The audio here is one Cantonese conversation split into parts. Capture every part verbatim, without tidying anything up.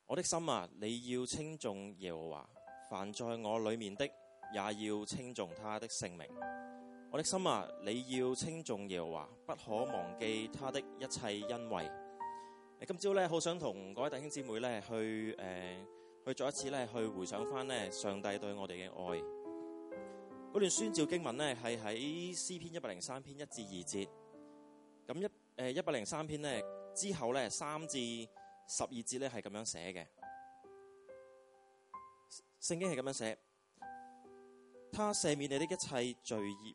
我的心啊，你要稱頌耶和華，凡在我裏面的也要稱頌他的聖名。我的心啊，你要稱頌耶和華，不可忘記他的一切恩惠。今朝咧，好想同各位弟兄姊妹咧去誒、呃、去再一次咧去回想翻咧上帝對我哋嘅愛。嗰段宣召經文咧係喺詩篇一百零三篇一至二節。咁一誒一百零三篇咧之後咧三至十二節咧係咁樣寫嘅。聖經係咁樣寫：他赦免你的一切罪孽，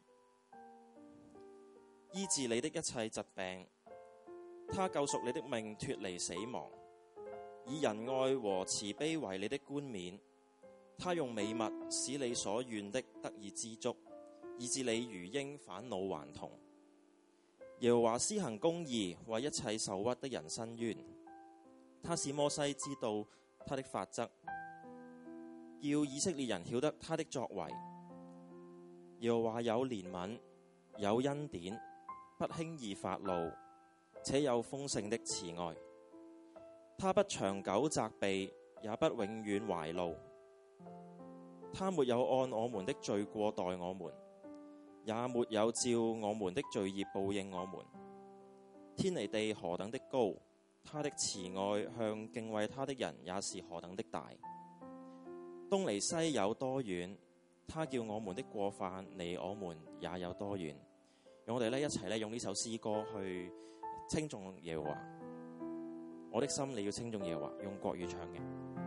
醫治你的一切疾病。他救贖你的命脫離死亡，以仁愛和慈悲為你的冠冕。他用美物使你所願的得以知足，以致你如鷹返老還童。耶和華施行公義，為一切受屈的人伸冤。他使摩西知道他的法則，叫以色列人曉得他的作為。耶和華有憐憫，有恩典，不輕易發怒，且有豐盛的慈愛。他不長久責備，也不永遠懷怒。他沒有按我們的罪過待我們，也沒有照我們的罪孽報應我們。天離地何等的高，他的慈愛向敬畏他的人也是何等的大。東離西有多遠，他叫我們的過犯離我們也有多遠。讓我哋咧一齊咧用呢首詩歌去稱頌耶和華。我的心你要稱頌耶和華，用國語唱嘅。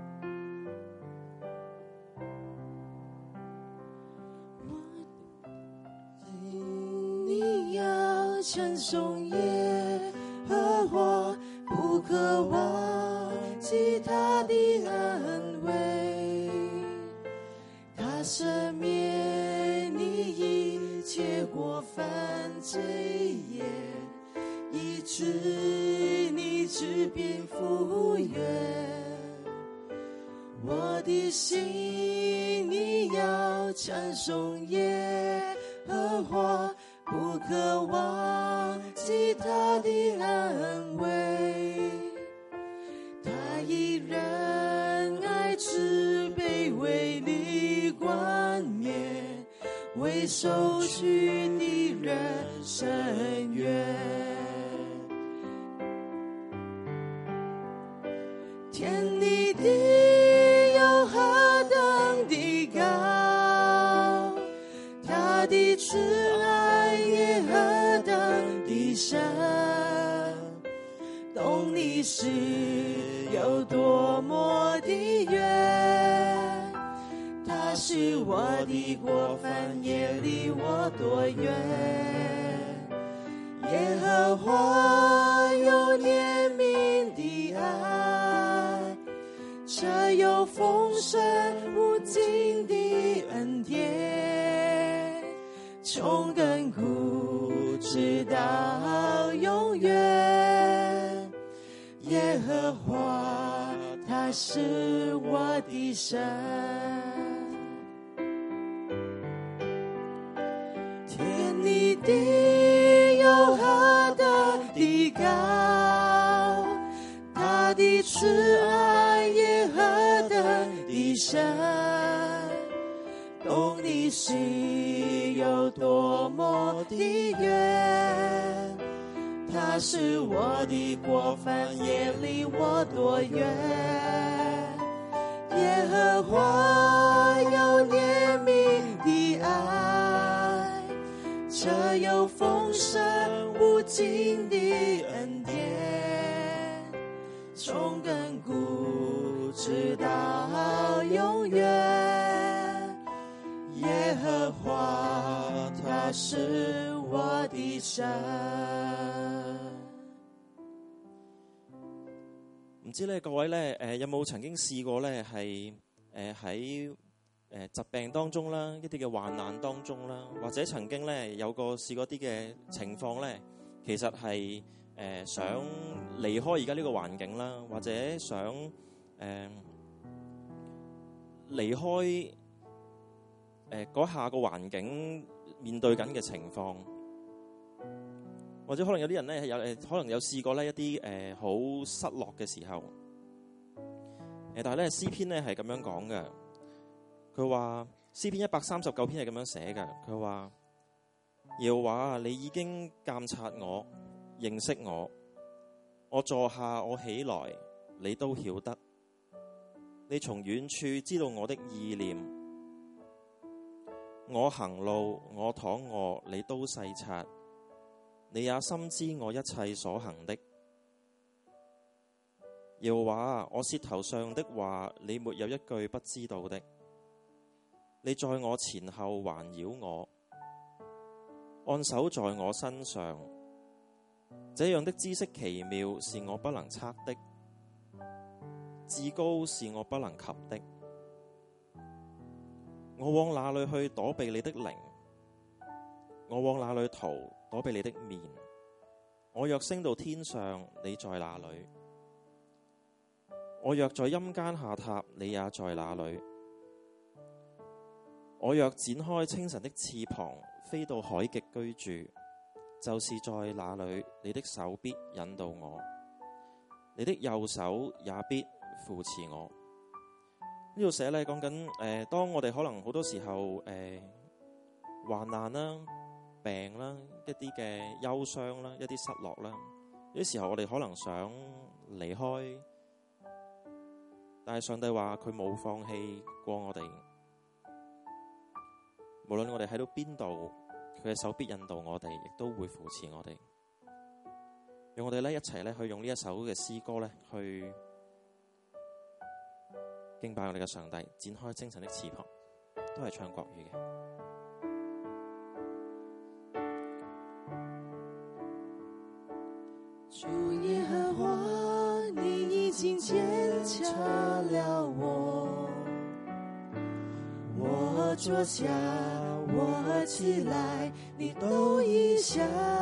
你要稱頌耶和華，不可忘記他的恩惠，他赦免你一切過犯罪孽，醫治你治病復原。我的心你要稱頌耶和華，不可忘記他的恩惠，他以仁愛慈悲為你冠冕，為受屈的人伸冤。天離地有何等的高，他的慈愛也何等的深，懂你是有多麼的遠，他是我的過犯也離我多遠。耶和華有憐憫的愛，這有豐盛無盡的恩典，從亙古直到永遠。耶和華他是我的神，天離地有何等的高，他的慈愛也何等的深，懂你心有多麼的遠，他是我的過犯也離我多遠。耶和華有憐憫的愛，這有豐盛無盡的恩典，從亙古直到永遠。耶和華他是我的神。 唔知咧，各位咧，誒有冇曾經試過咧，係誒喺誒疾病當中啦，一啲嘅患難當中啦，或者曾經咧有個試過啲嘅情況咧，其實係誒、呃、想離開而家呢個環境啦，或者想誒、呃、離開誒嗰、呃、下個環境面對緊嘅情況。或者可能有啲人咧有誒，可能有試過咧一啲誒好失落嘅時候， 誒，但係咧詩篇咧係咁樣講嘅，佢話詩篇一百三十九篇係咁樣寫嘅，佢話耶和華，你已經監察我，認識我，我坐下我起來，你都曉得，你從遠處知道我的意念，我行路我躺臥，你都細察，你也深知我一切所行的。耶和華，我舌頭上的話，你沒有一句不知道的。你在我前後環繞我，按手在我身上，這樣的知識奇妙，是我不能測的，至高是我不能及的。我往哪裏去躲避你的靈？我往哪裏逃躲避你的面？我若升到天上，你在哪裏？我若在陰間下榻，你也在那裏。我若展開清晨的翅膀，飛到海極居住，就是在那裏，你的手必引導我，你的右手也必扶持我。呢度寫咧講緊誒，當我哋可能好多時候誒、呃、患難啦、病啦、一啲嘅憂傷啦、一啲失落啦，有啲時候我哋可能想離開。但係上帝話佢冇放棄過我哋，無論我哋喺到邊度，佢嘅手必引導我哋，亦都會扶持我哋。讓我哋咧一齊咧去用呢一首嘅詩歌咧去敬拜我哋嘅上帝，展開清晨的翅膀，都係唱國語嘅。 主耶和華，你已經檢查了我，我坐下，我起來，你都已曉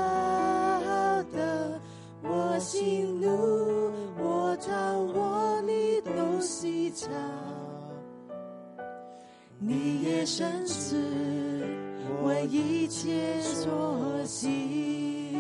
得，我喜怒，我躺臥，你都細察，你也深知我一切所行。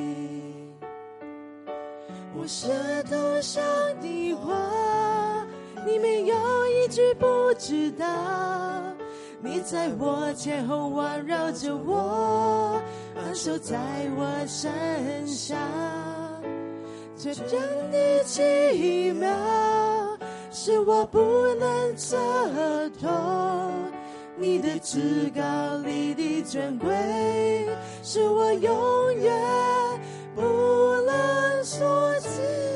我舌頭上的話，你沒有一句不知道，你在我前後環繞着我，安守在我身上，這樣的奇妙，是我不能測透，你的至高，你的尊貴，是我永遠不能所及。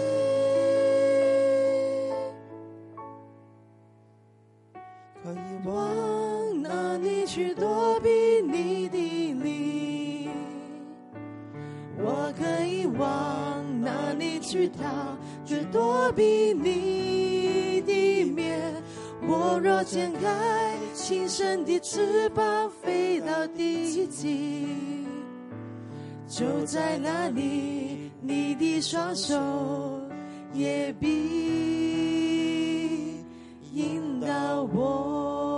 可以往哪裏去躲避你的靈？我可以往哪裏去逃，卻躲避你的面？我若展開輕聲的翅膀，飛到地極，就在那裏，你的雙手也必引導我。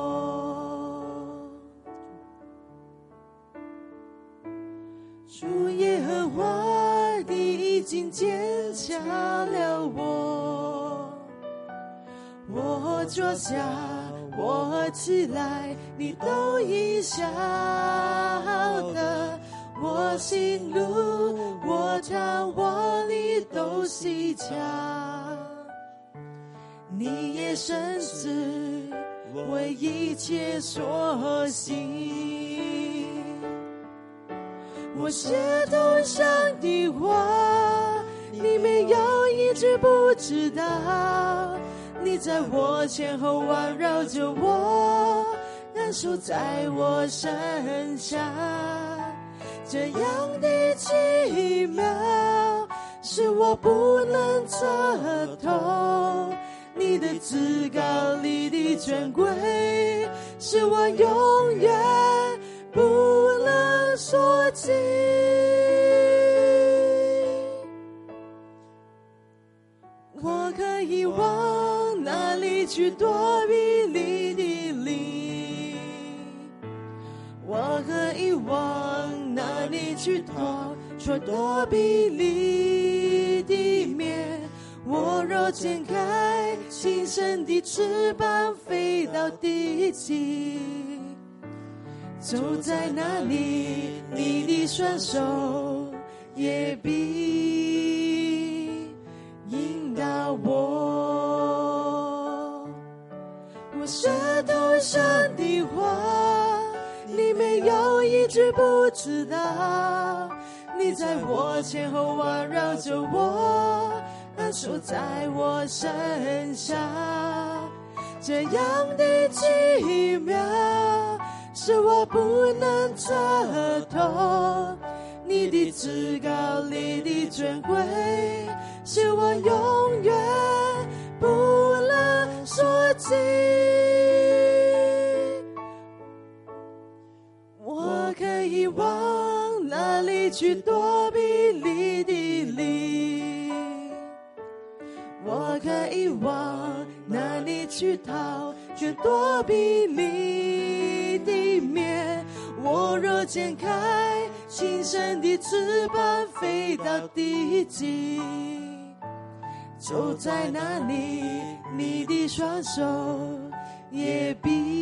主耶和華，你已經檢查了我，我坐下，我起來，你都已曉得，我喜怒，我躺臥，你都細察，你也深知我一切所行。我舌頭上的話，你沒有一句不知道，你在我前後環繞着我，安守在我身上，這樣的奇妙，是我不能測透，你的至高，你的尊貴，是我永遠不能所及。我可以往哪裏去躲避你的靈？我可以往哪裏去逃，卻躲避你的面？我若展開轻声的翅膀飞到地极。走在哪里，你的双手也必引导我。我舌头上的话，你没有一句不知道。你在我前后环绕着我，安守在我身上。这样的奇妙，是我不能测透。你的至高，你的尊贵，是我永远不能说尽。我可以往哪里去躲避你的灵？我可以往哪里去逃，却躲避你的面？我若展开轻声的翅膀飞到地极，走在哪里，你的双手也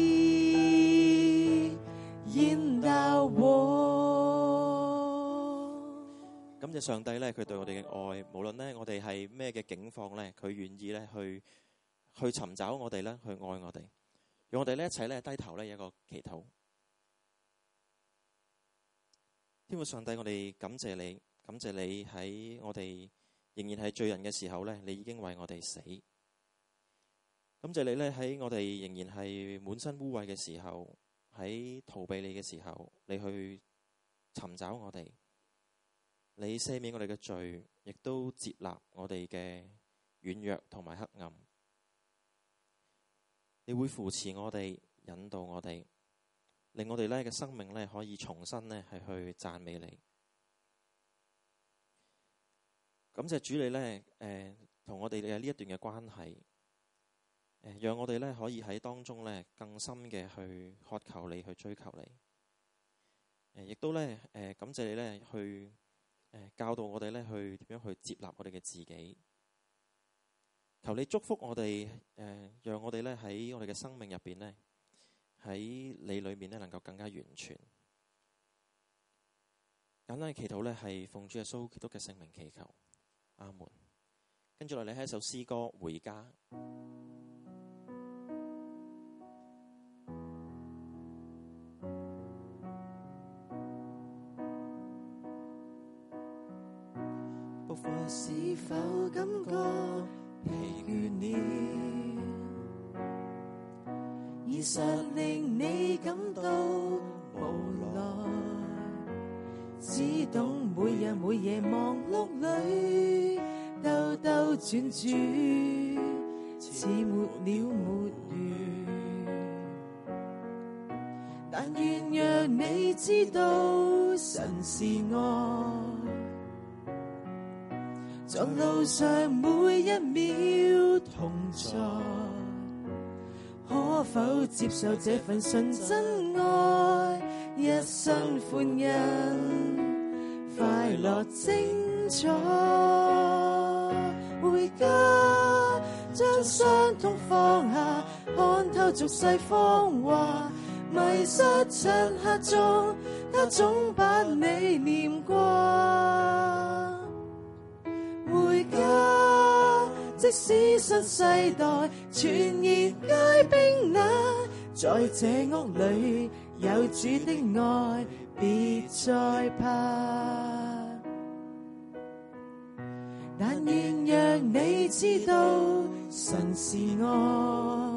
必引導我。 感謝上帝咧，佢對我哋嘅愛，無論咧我哋係咩嘅境況咧，佢願意咧去去尋找我哋咧，去愛我哋。讓我哋咧一齊咧低頭咧有一個祈禱。天父上帝，我哋感謝你，感謝你喺我哋仍然係罪人嘅時候咧，你已經為我哋死。感謝你咧喺我哋仍然係滿身污穢嘅時候，喺逃避你嘅時候，你去尋找我哋，你赦免我哋嘅罪，亦都接納我哋嘅軟弱同埋黑暗。你會扶持我哋，引導我哋，令我哋咧嘅生命咧可以重新咧係去讚美你。感謝主你咧，誒同我哋嘅呢一段嘅關係，誒讓我哋咧可以喺當中咧更深嘅去渴求你，去追求你。誒亦都咧誒感謝你咧去誒教導我哋咧去點樣去接納我哋嘅自己。求你祝福我哋，誒讓我哋咧喺我哋嘅生命入邊咧，喺你裏面咧能夠更加完全。簡單嘅祈禱咧係奉主耶穌基督嘅聖名祈求，阿門。跟住落嚟係一首詩歌《回家》。 步伐是否感覺疲倦了？現實令你感到無奈，只懂每日每夜忙碌裏兜兜轉轉，似沒了沒完。但願讓你知道神是愛，在路上每一秒同在。可否接受這份純真愛？一生歡欣，快樂精彩。回家，將傷痛放下，看透俗世芳華。迷失漆黑中，他總把你念掛。回家，即使新世代全然皆冰冷，在這屋裏有主的愛，別再怕。但願讓你知道神是愛，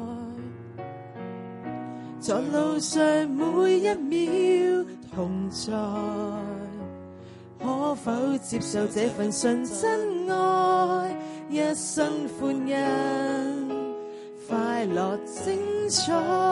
在路上每一秒同在。可否接受這份純真愛？一生歡欣，快樂精彩。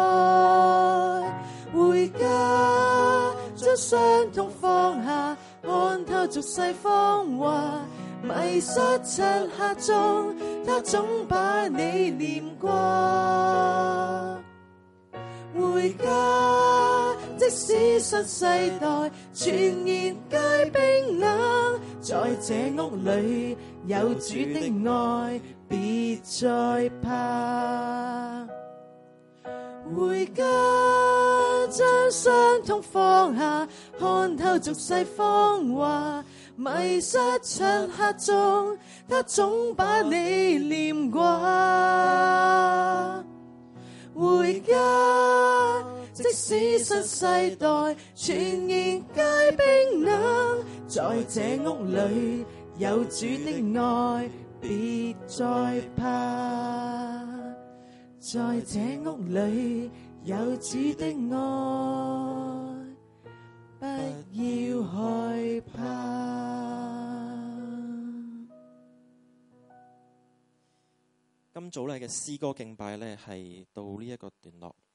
回家，將傷痛放下，看透俗世芳華。迷失漆黑中，他總把你念掛。回家，即使新世代全然皆冰冷，在這屋裏有主的愛， 別再怕。回家將傷痛放下，看透俗世謊話，迷失長客中，他總把你念掛。回家，即使新世代全然皆冰冷，在這屋裏有主的愛，別再怕。在這屋裏有主的愛，不要害怕。 今早咧嘅詩歌敬拜咧係到呢一個段落。